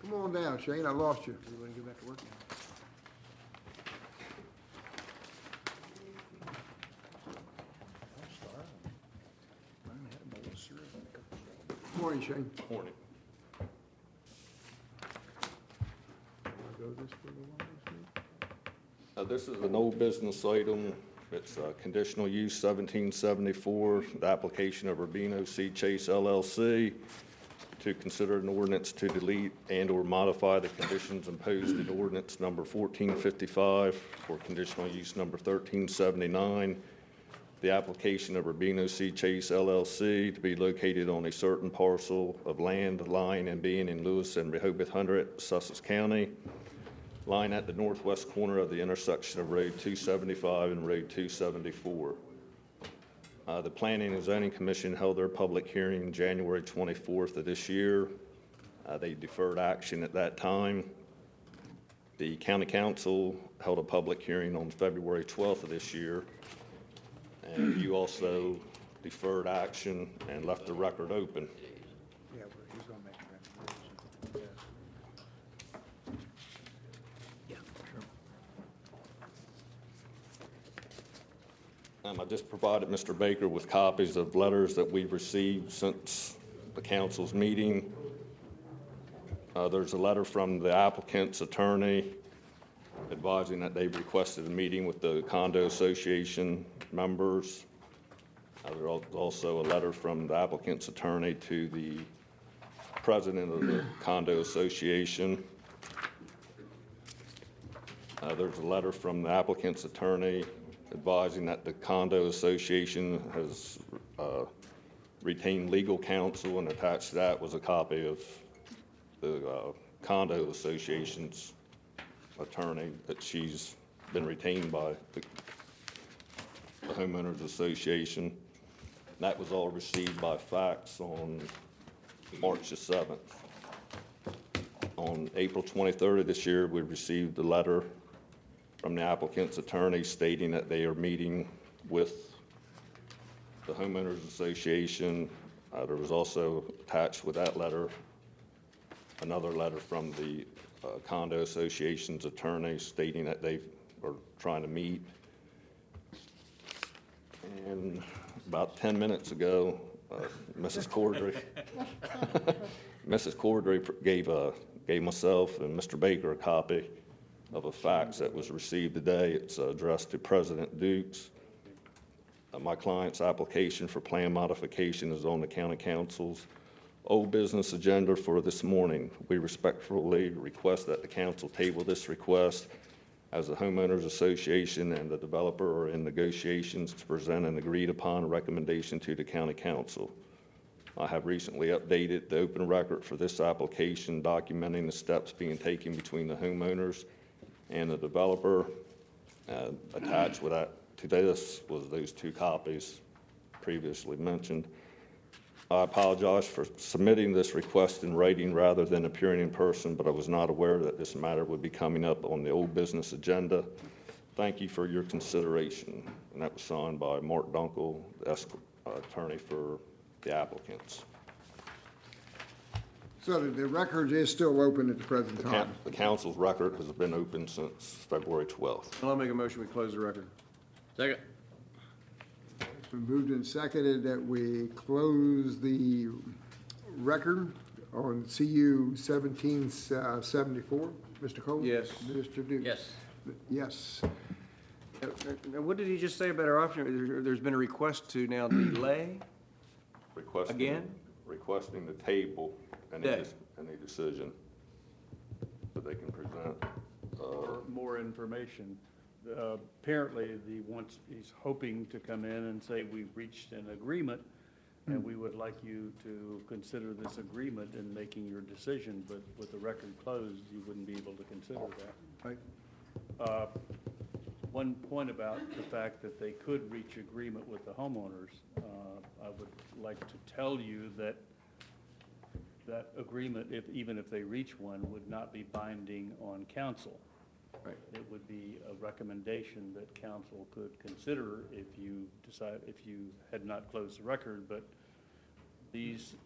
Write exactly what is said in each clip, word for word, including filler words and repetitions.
Come on down, Shane, I lost you. We want to go back to work now. Good morning, Shane. Morning. Uh, This is an old business item. It's uh, conditional use seventeen seventy-four, the application of Rubino C. Chase L L C to consider an ordinance to delete and/or modify the conditions imposed in ordinance number fourteen fifty-five for conditional use number thirteen seventy-nine. The application of Rubino C. Chase L L C to be located on a certain parcel of land, lying and being in Lewis and Rehoboth Hundred, Sussex County, lying at the northwest corner of the intersection of Road two seventy-five and Road two seventy-four. Uh, the Planning and Zoning Commission held their public hearing January twenty-fourth of this year. Uh, they deferred action at that time. The County Council held a public hearing on February twelfth of this year. And you also deferred action and left the record open. Yeah, well, he's going to make a recommendation. Yeah. Yeah, sure. Um, I just provided Mister Baker with copies of letters that we've received since the council's meeting. Uh, there's a letter from the applicant's attorney advising that they've requested a meeting with the condo association members. Uh, there's also a letter from the applicant's attorney to the president of the condo association. Uh, there's a letter from the applicant's attorney advising that the condo association has uh, retained legal counsel, and attached to that was a copy of the uh, condo association's attorney that she's been retained by the, the homeowners association. That was all received by fax on March the seventh. On April twenty-third of this year, we received a letter from the applicant's attorney stating that they are meeting with the homeowners association. Uh, there was also attached with that letter another letter from the uh, condo association's attorney stating that they are trying to meet. And about ten minutes ago, uh, Missus Cordray, Missus Cordray gave a gave myself and Mister Baker a copy of a fax that was received today. It's addressed to President Dukes. Uh, my client's application for plan modification is on the county council's old business agenda for this morning. We respectfully request that the council table this request as the homeowners association and the developer are in negotiations to present an agreed upon recommendation to the county council. I have recently updated the open record for this application documenting the steps being taken between the homeowners and the developer. Uh, attached with that to this was those two copies previously mentioned. I apologize for submitting this request in writing rather than appearing in person, but I was not aware that this matter would be coming up on the old business agenda. Thank you for your consideration. And that was signed by Mark Dunkel, the attorney for the applicants. So the- the record is still open at the present The, time. coun- the council's record has been open since February twelfth. Well, I'll make a motion, we close the record. Second. It's been moved and seconded that we close the record on C U seventeen seventy-four. Mister Cole? Yes. Mister Duke? Yes. Yes. Now, now, what did he just say about our option? There- There's been a request to now delay? Requesting, Again? Requesting the table and Yeah. a, and a decision that they can present. Uh, For more information. Uh, Apparently, the wants, he's hoping to come in and say, we've reached an agreement, and we would like you to consider this agreement in making your decision, but with the record closed, you wouldn't be able to consider that. Right. Uh, One point about the fact that they could reach agreement with the homeowners, uh, I would like to tell you that that agreement, if, even if they reach one, would not be binding on council. Right. It would be a recommendation that council could consider if you decide, if you had not closed the record, but these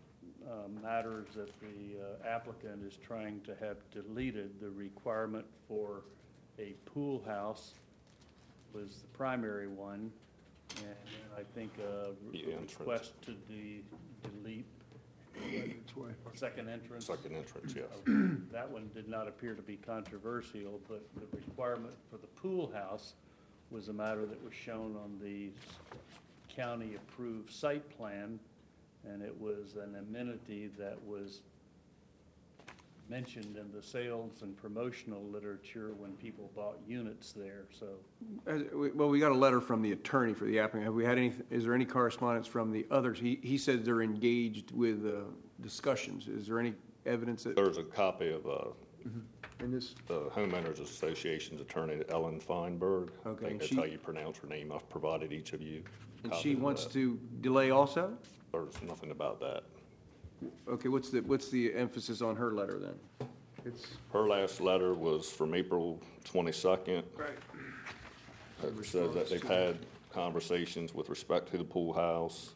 uh, matters that the uh, applicant is trying to have deleted. The requirement for a pool house was the primary one, and then I think a The entrance. request to de- delete This way. second entrance. Second entrance, yes. That one did not appear to be controversial, but the requirement for the pool house was a matter that was shown on the county-approved site plan, and it was an amenity that was mentioned in the sales and promotional literature when people bought units there, so. As- we- Well, we got a letter from the attorney for the applicant. Have we had any, is there any correspondence from the others? He, he said they're engaged with uh, discussions. Is there any evidence that, There's a copy of uh, And this, the homeowners association's attorney, Ellen Feinberg. Okay, I and think that's she- how you pronounce her name. I've provided each of you. and copies she of wants that. to delay also? There's nothing about that. Okay, what's the, what's the emphasis on her letter then? it's, Her last letter was from April twenty-second. Right. It says that they've had conversations with respect to the pool house.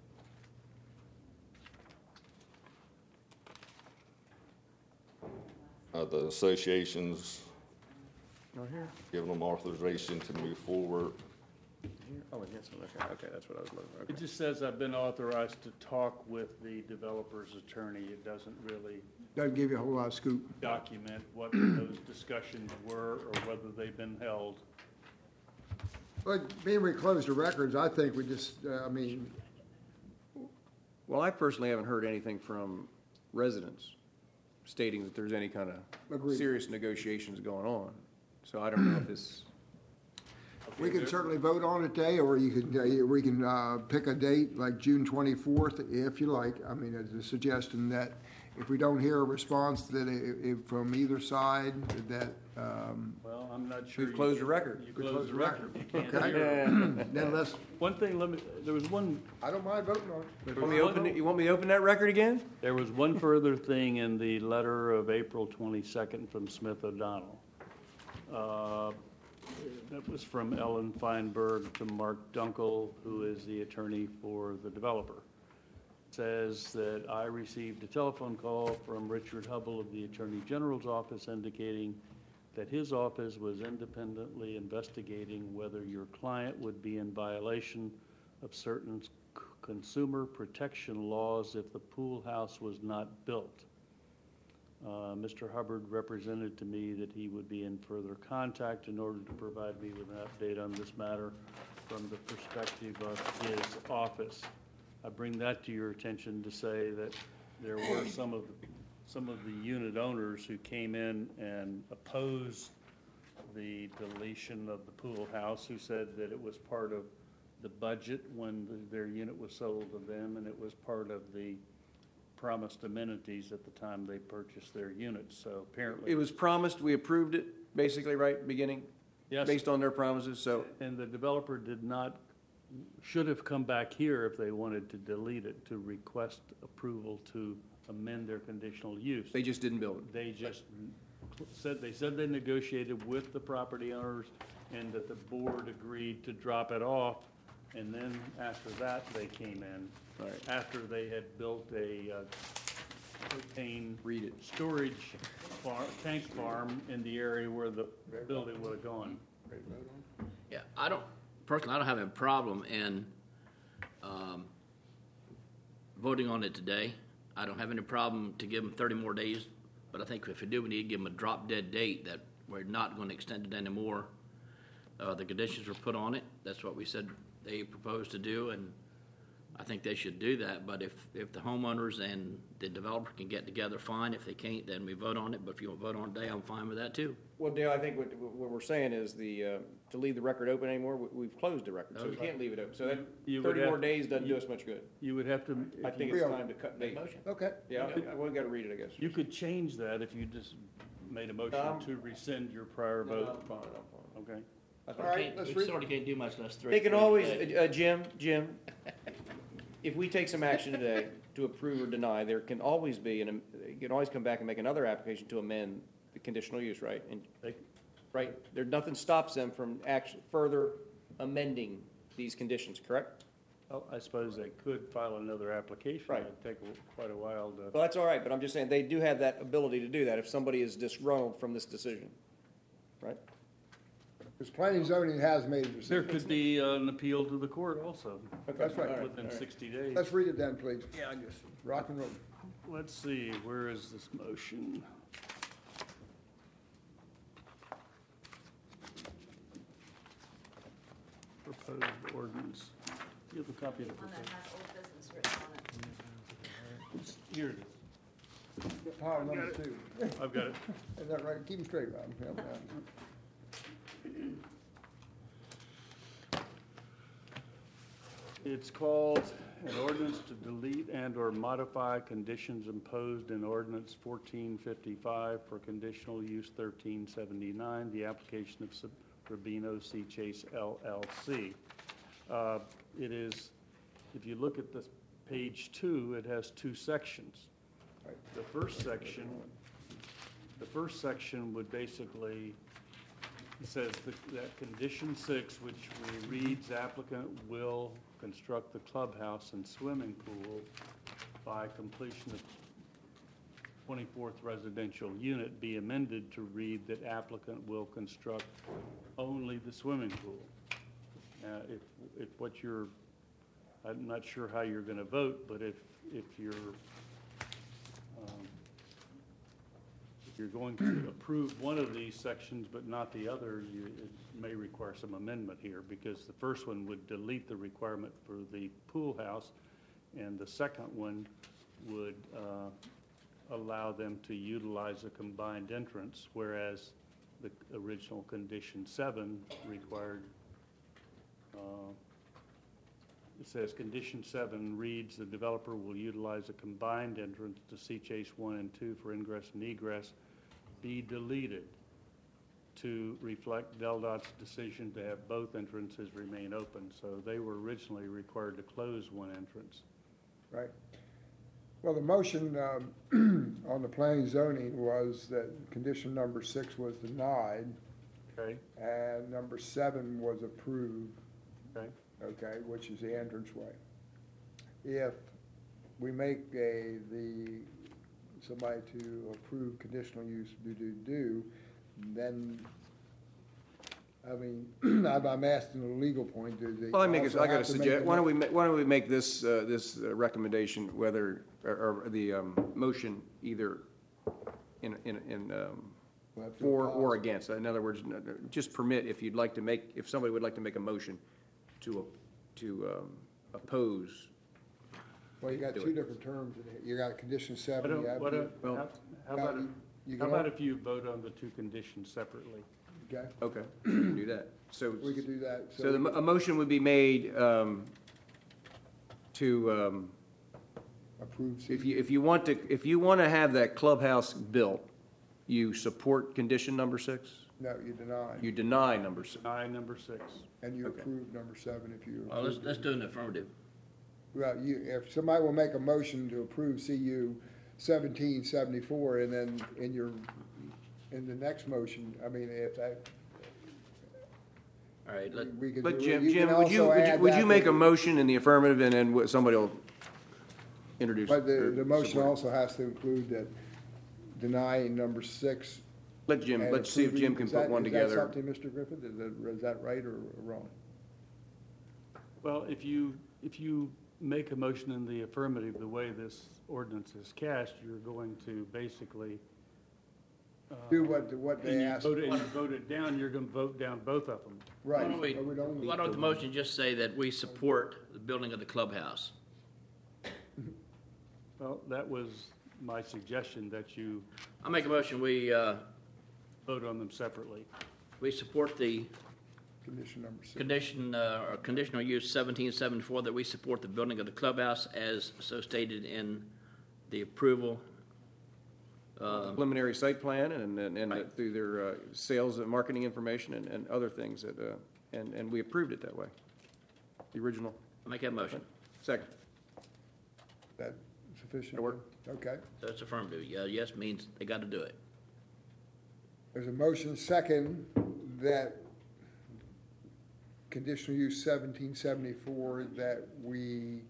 Uh, the association's Right here? given them authorization to move forward. Here? Oh, and this one, okay, okay, that's what I was looking, It okay. just says I've been authorized to talk with the developer's attorney. It doesn't really doesn't give you a whole lot of scoop. document what those discussions were or whether they've been held. But being we closed the records, I think we just, uh, I mean, Well, I personally haven't heard anything from residents stating that there's any kind of Agreed. serious negotiations going on. So I don't know if this, we can certainly vote on it today, or you could, uh, we can uh, pick a date like June twenty-fourth, if you like. I mean, as a suggestion that if we don't hear a response that i- i- from either side, that, um, Well, I'm not sure. We've you closed the can- record. You We closed closed the the record. You can't Okay. hear. then let's, One thing, let me, there was one, I don't mind voting on it. want me to open it, you want me to open that record again? there was one further thing in the letter of April twenty-second from Smith O'Donnell. Uh, That was from Ellen Feinberg to Mark Dunkel, who is the attorney for the developer. Says that I received a telephone call from Richard Hubble of the Attorney General's office indicating that his office was independently investigating whether your client would be in violation of certain c- consumer protection laws if the pool house was not built. Uh, Mister Hubbard represented to me that he would be in further contact in order to provide me with an update on this matter from the perspective of his office. I bring that to your attention to say that there were some of, some of the unit owners who came in and opposed the deletion of the pool house, who said that it was part of the budget when the- their unit was sold to them, and it was part of the promised amenities at the time they purchased their units, so apparently. It was promised, we approved it, basically, right, beginning? Yes. Based on their promises, so, And the developer did not, should have come back here if they wanted to delete it, to request approval to amend their conditional use. they just didn't build it. They just said, they said they negotiated with the property owners and that the board agreed to drop it off. And then after that, they came in. Right. After they had built a uh, propane. Read it. Storage farm, tank farm in the area where the building would have gone. Yeah, I don't, personally, I don't have a problem in um, voting on it today. I don't have any problem to give them thirty more days, but I think if we do, we need to give them a drop-dead date that we're not going to extend it anymore. Uh, The conditions were put on it. That's what we said they proposed to do, and I think they should do that. But if, if the homeowners and the developer can get together, fine. If they can't, then we vote on it. But if you want to vote on it today, I'm fine with that, too. Well, Dale, I think what, what we're saying is the, uh, to leave the record open anymore, we- we've closed the record, so we Okay. can't leave it open. So that You would thirty more have- days doesn't do you- us much good. You would have to. I if think you- it's time to cut bait. Motion. Okay. Yeah, I- we gotta read it, I guess. You could change that if you just made a motion Um, to rescind your prior No, I'm vote. fine, I'm fine. Okay. That's All fine. right, Can't- let's We read- sort of can't do much unless three. They can three always, today. uh, Jim, Jim, if we take some action today to approve or deny, there can always be, and you can always come back and make another application to amend the conditional use, right? And, They- right, there, nothing stops them from actually further amending these conditions, correct? Well, I suppose they could file another application. Right. It'd take a- quite a while to. Well, that's all right, but I'm just saying, they do have that ability to do that if somebody is disgruntled from this decision, right? Because planning and zoning has made a There decision. could be an appeal to the court also. That's right. Within sixty days. Let's read it then, please. Yeah, I guess. Rock and roll. Let's see, where is this motion? Proposed ordinance. You have a copy of the One that proposed. has old business written on it. Here it is. Pile number two. I've got it. Is that right? Keep them straight, Rob. Help me out. It's called an ordinance to delete and/or modify conditions imposed in ordinance fourteen fifty-five for conditional use thirteen seventy-nine, the application of Sub- Rubino C. Chase L L C. Uh, It is, if you look at the page two, it has two sections. The first section, the first section would basically, it says that- that condition six, which we reads applicant will construct the clubhouse and swimming pool by completion of twenty-fourth residential unit, be amended to read that applicant will construct only the swimming pool. Now, if, if what you're, I'm not sure how you're gonna vote, but if, if you're, um, if you're going to approve one of these sections but not the other, you, it may require some amendment here, because the first one would delete the requirement for the pool house, and the second one would, uh, allow them to utilize a combined entrance, whereas the original condition seven required, uh, it says, condition seven reads, the developer will utilize a combined entrance to Sea Chase one and two for ingress and egress, be deleted to reflect Del Dot's decision to have both entrances remain open. So they were originally required to close one entrance. Right. Well, the motion um, on the planning zoning was that condition number six was denied Okay, and number seven was approved, okay. okay, which is the entranceway. If we make a, the, somebody to approve conditional use do-do-do, then, I mean, I'm I'm asking a legal point, do they Well, I make, a- also I got have a to make suggest, a- why don't we, ma- why don't we make this, uh, this uh, recommendation, whether, or, or the, um, motion either in, in, in, um, We'll have to for or pause. against. In other words, n- n- just permit if you'd like to make, if somebody would like to make a motion to, to, um, oppose. Well, you got do two it. different terms in it. You got condition Why seven, don't, you have, why the- don't, Well- how how Got about, you. You how can about al- if you vote on the two conditions separately? okay, Okay, we can do that. So. we could do that. So the, we mo- could- a motion would be made, um, to, um, Approve. if you, if you want to, if you want to have that clubhouse built, you support condition number six? No, you deny. You deny number six? Deny number six. And you Okay. approve number seven if you. Well, let's, approve let's it. do an affirmative. Well, you, if somebody will make a motion to approve C U seventeen seventy-four, and then in your, in the next motion, I mean, if that, All right, let, we could. But do- Jim, you can Jim, would you, also would you, add would that you make to a the- motion in the affirmative and then what- somebody will introduce? But the, or the motion support it? also has to include that denying number six. Let Jim, and let's see if approving- Jim can is put that- one is that together. something, Mister Griffith, is that, is that right or wrong? Well, if you, if you make a motion in the affirmative, the way this ordinance is cast, you're going to basically. uh, Do what, what And they you asked, vote it, and you vote it down, you're gonna vote down both of them. right. why don't we, but we don't- why don't the motion just say that we support the building of the clubhouse? Well, that was my suggestion, that you I make a motion, we, uh, vote on them separately. we support the Condition number six. condition, uh, or conditional use seventeen seventy-four, that we support the building of the clubhouse as so stated in the approval. Uh, Preliminary site plan and, and, and Right. through their, uh, sales and marketing information and, and other things that, uh, and, and we approved it that way. The original. I make that motion. Second. That sufficient? That'll work. Okay. So it's affirmative. Yeah, yes means they got to do it. There's a motion second that conditional use seventeen seventy-four, that we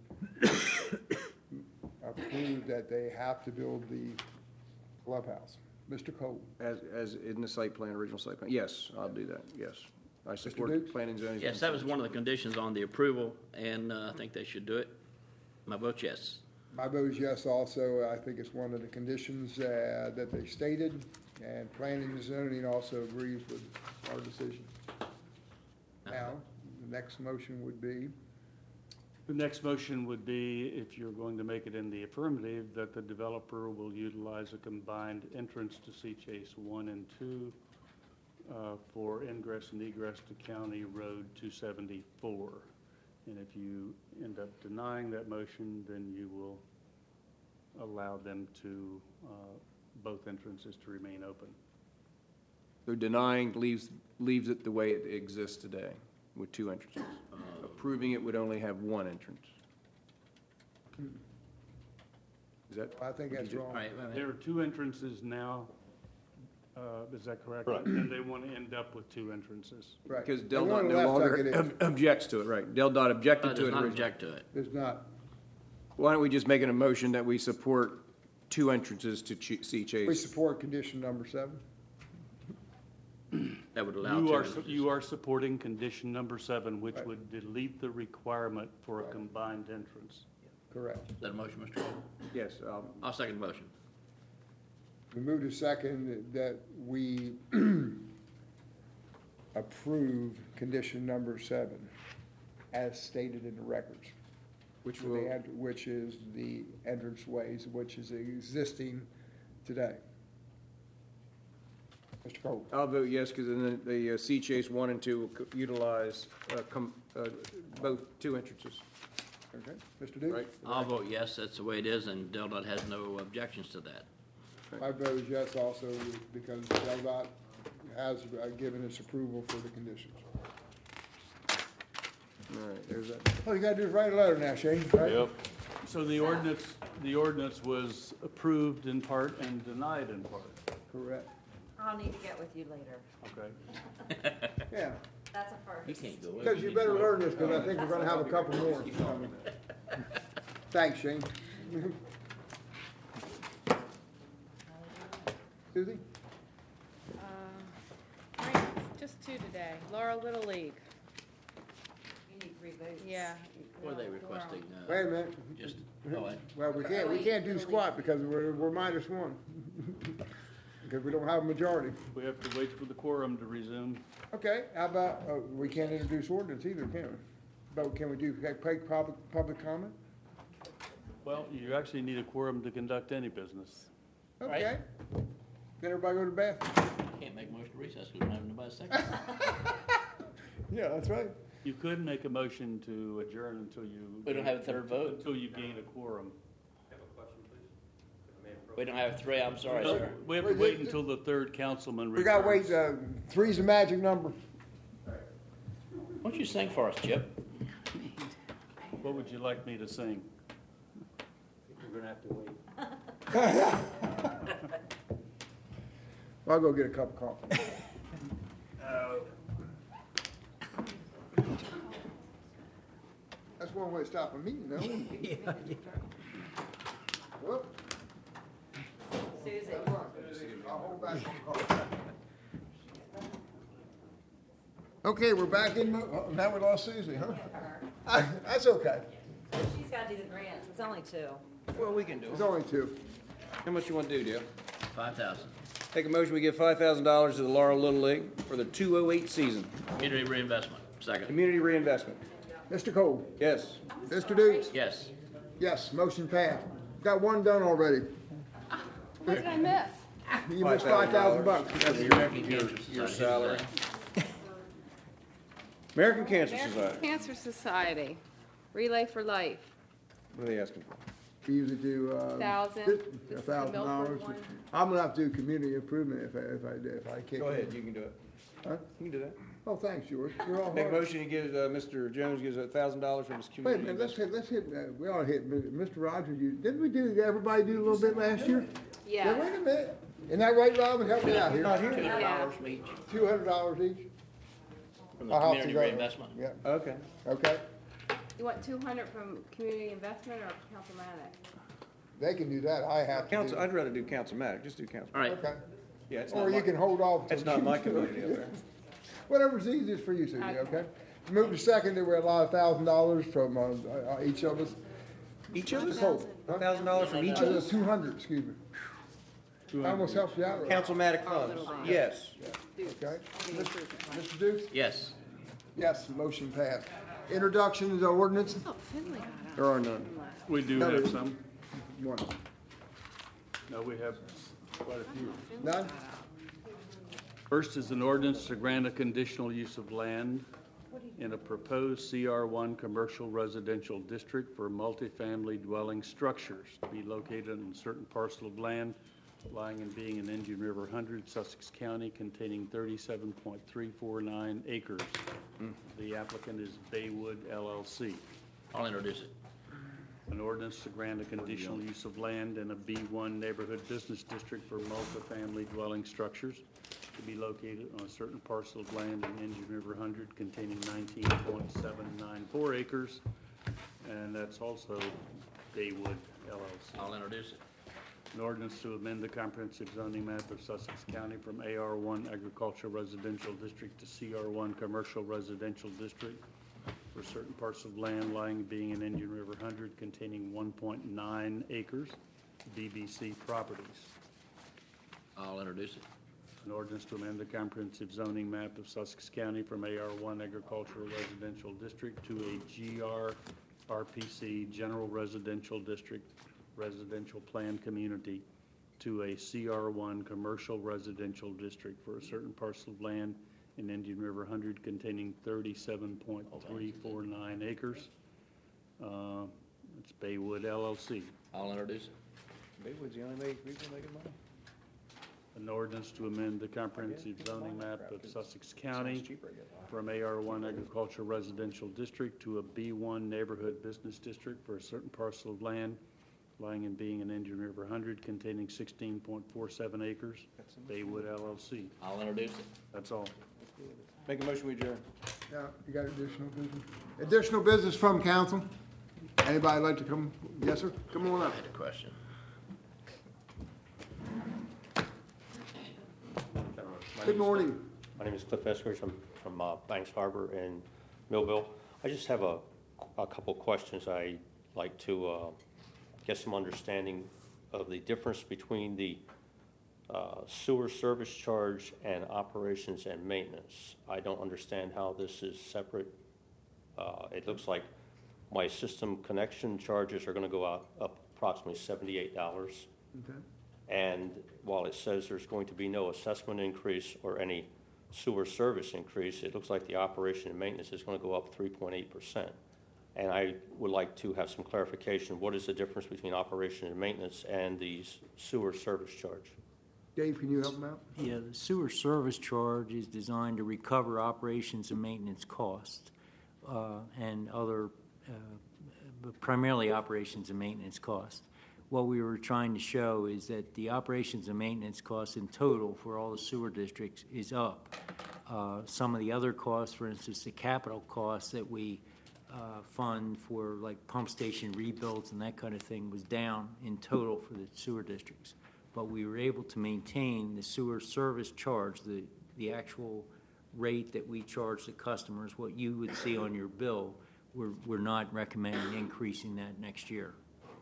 approve that they have to build the clubhouse. Mister Cole? As, as in the site plan, original site plan, yes, I'll do that, yes. I support Dukes? planning and zoning. Yes, that was one of the conditions on the approval, and uh, I think they should do it. My vote's yes. My vote is yes also. I think it's one of the conditions uh, that they stated, and planning and zoning also agrees with our decision. Now, the next motion would be, The next motion would be, if you're going to make it in the affirmative, that the developer will utilize a combined entrance to Sea Chase one and two uh, for ingress and egress to County Road two seventy-four. And if you end up denying that motion, then you will allow them to, uh, both entrances to remain open. So denying leaves, leaves it the way it exists today, with two entrances. Approving it would only have one entrance. Is that? I think that's All wrong. right, wait a minute. There are two entrances now, uh, is that correct? Right. And they want to end up with two entrances. Right. Because The Del one Dot on the no left, like it longer is. ob- objects to it, right? Del Dot Uh, objected to Does it not originally. object to it. There's not. Why don't we just make it a motion that we support two entrances to Ch- Sea We Chase? support condition number seven. That would allow You two are, su- entrances. you are supporting condition number seven, which Right. would delete the requirement for a Right. combined entrance. Correct. Is that a motion, Mister Cole? Yes, um, I'll second the motion. We move to second that we approve condition number seven as stated in the records. which with will, the ent- Which is the entrance ways, which is existing today. Mister Cole? I'll vote yes, because then the the, uh, Sea Chase one and two will co- utilize, uh, com- uh, both, two entrances, Okay. Mister Dukes? right? I'll vote yes, that's the way it is, and Del Dot has no objections to that. My vote is yes also because Del Dot has uh, given its approval for the conditions. All right, there's that. All you gotta do is write a letter now, Shane, right? Yep. So the ordinance, the ordinance was approved in part and denied in part, Correct. I'll need to get with you later. okay? Yeah, That's a first. You can't go. because you better learn this, because I think we're gonna have a couple more coming. Thanks, Shane. Susie? Uh, right, just two today. Laurel Little League, You need three votes. yeah. What are they requesting? uh, Wait a minute. Just, oh, I- Well, we can't, we can't do squat because we're, we're minus one. Because we don't have a majority. We have to wait for the quorum to resume. Okay, how about, uh, we can't introduce ordinance either, can we? But can we do, take public, public comment? Well, you actually need a quorum to conduct any business. Okay. Then everybody go to the bathroom. can't make a motion to recess because we don't have nobody second. Yeah, that's right. You could make a motion to adjourn until you. We don't have a third vote. Until you gain a quorum. We don't have three, I'm sorry, No, sir. We have to wait until the third councilman We returns. gotta wait, uh, three's the magic number. Why don't you sing for us, Chip? What would you like me to sing? We're gonna have to wait. Well, I'll go get a cup of coffee. That's one way to stop a meeting, though. Whoop. Susie. I'll hold back on the coffee. Okay, we're back in, mo- oh, now we lost Susie, huh? That's okay. She's gotta do the grants, it's only two. Well, we can do It's it. only two. How much you want to do, Dale? Five thousand. Take a motion, we give five thousand dollars to the Laurel Little League for the two oh eight season. Community reinvestment, second. Community reinvestment. Mister Cole? Yes. Mister Dukes? Yes. Yes, motion passed. Got one done already. What did I miss? You missed five thousand bucks. The American Cancer Your Society. salary. American Cancer American Society. Cancer Society, Relay for Life, What are they asking for? We usually do, uh. Thousand. fif- This A is the thousand Milford dollars. one. I'm gonna have to do community improvement if I, if I, if I can't. Go ahead, you can do it. Huh? You can do that. Oh, thanks, George. You're all Make a hard. motion, you give, uh, Mister Jones gives a thousand dollars from his Wait a community. minute, let's investment. hit, let's hit, uh, we ought to hit, Mister Rogers, you, didn't we do, everybody do a little bit last year? Yeah, wait Yeah, a minute. Isn't that right, Robin? Help me out Two here. hundred Yeah. dollars from each. Two hundred dollars each? From the I'll have to community go- reinvestment? Yeah, Okay. okay. You want two hundred from community investment or councilmatic? They can do that, I have to Council, do. I'd rather do council-matic, just do council. All right, Okay, Yeah, it's not or you my, can hold off. till it's not my June. community up there. Whatever's easiest for you, Susie, Okay. okay? Move to second, that we allow a thousand dollars from, uh, uh, each of us. Each of us? Hold. A thousand dollars from each of us? Two hundred, excuse me. I almost helped you out, right? Council-matic funds, yes. Okay. Mister Dukes? yes. Yes, motion passed. Introduction of the ordinance? Oh, Finley got out. There are none. We do No, have there- some. One. No, we have quite a few. None? First is an ordinance to grant a conditional use of land in a proposed C R one commercial residential district for multifamily dwelling structures to be located on a certain parcel of land lying and being in Indian River Hundred, Sussex County, containing thirty-seven point three four nine acres. The applicant is Baywood L L C. I'll introduce it. An ordinance to grant a conditional use of land in a B one neighborhood business district for multifamily dwelling structures to be located on a certain parcel of land in Indian River Hundred containing nineteen point seven nine four acres, and that's also Baywood L L C. I'll introduce it. An ordinance to amend the comprehensive zoning map of Sussex County from A R one agricultural residential district to C R one commercial residential district for certain parts of land lying being in Indian River Hundred containing one point nine acres, B B C properties. I'll introduce it. An ordinance to amend the comprehensive zoning map of Sussex County from A R one agricultural residential district to a G R R P C general residential district, residential planned community, to a C R one commercial residential district for a certain parcel of land in Indian River Hundred containing thirty-seven point three four nine acres. Uh, It's Baywood L L C. I'll introduce it. Baywood's the only way people making money. An ordinance to amend the comprehensive zoning map of Sussex County Sounds cheaper, I guess. from A R one agricultural residential district to a B one neighborhood business district for a certain parcel of land lying and being in Indian River Hundred containing sixteen point four seven acres, Baywood L L C. I'll introduce it. That's all. Make a motion, we adjourn. Yeah, you got additional business? Additional business from council? Anybody like to come? Yes, sir? Come on I up. had a question. Good morning. My name is Cliff Eskridge. I'm from uh, Banks Harbor in Millville. I just have a, a couple questions. I'd like to uh, get some understanding of the difference between the uh, sewer service charge and operations and maintenance. I don't understand how this is separate. Uh, It looks like my system connection charges are going to go out up approximately seventy-eight dollars. Okay. And while it says there's going to be no assessment increase or any sewer service increase, it looks like the operation and maintenance is going to go up three point eight percent. And I would like to have some clarification. What is the difference between operation and maintenance and the sewer service charge? Dave, can you help him out? Yeah, the sewer service charge is designed to recover operations and maintenance costs uh, and other, uh, but primarily operations and maintenance costs. What we were trying to show is that the operations and maintenance costs in total for all the sewer districts is up. Uh, Some of the other costs, for instance, the capital costs that we uh, fund for like pump station rebuilds and that kind of thing was down in total for the sewer districts. But we were able to maintain the sewer service charge, the, the actual rate that we charge the customers, what you would see on your bill. We're, we're not recommending increasing that next year.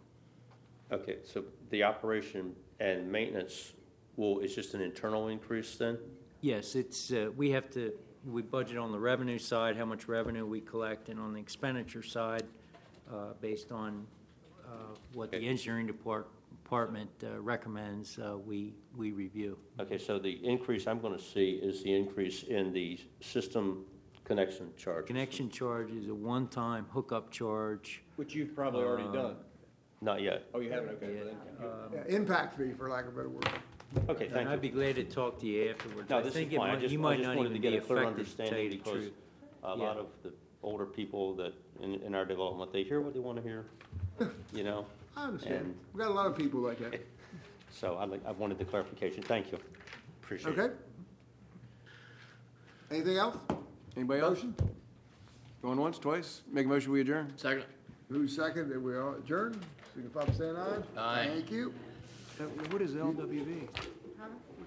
Okay, so the operation and maintenance will, is just an internal increase then? Yes, it's, uh, we have to, we budget on the revenue side, how much revenue we collect, and on the expenditure side, uh, based on uh, what the Okay. engineering depart, department uh, recommends, uh, we, we review. Okay, so the increase I'm going to see is the increase in the system connection charge. Connection charge is a one-time hookup charge. Which you've probably already done. Not yet. Oh, you haven't, okay. Yeah, well then- Yeah, Impact fee, for lack of a better word. Okay, And thank I'd be you. glad to talk to you afterwards. No, I this is think it fine. I might- just, you I might just not wanted even to be get a clear affected, to tell understanding you the because truth. a Yeah. lot of the older people that in, in our development, they hear what they want to hear, you know? I understand. And- We've got a lot of people like that. So I like, I wanted the clarification. Thank you. Appreciate it. Okay? Anything else? Anybody else? Motion? Going once, twice? Make a motion, we adjourn? Second? Who's second, that we all adjourn? Signify by saying aye. Aye. Thank you. Uh, What is L W V? Huh?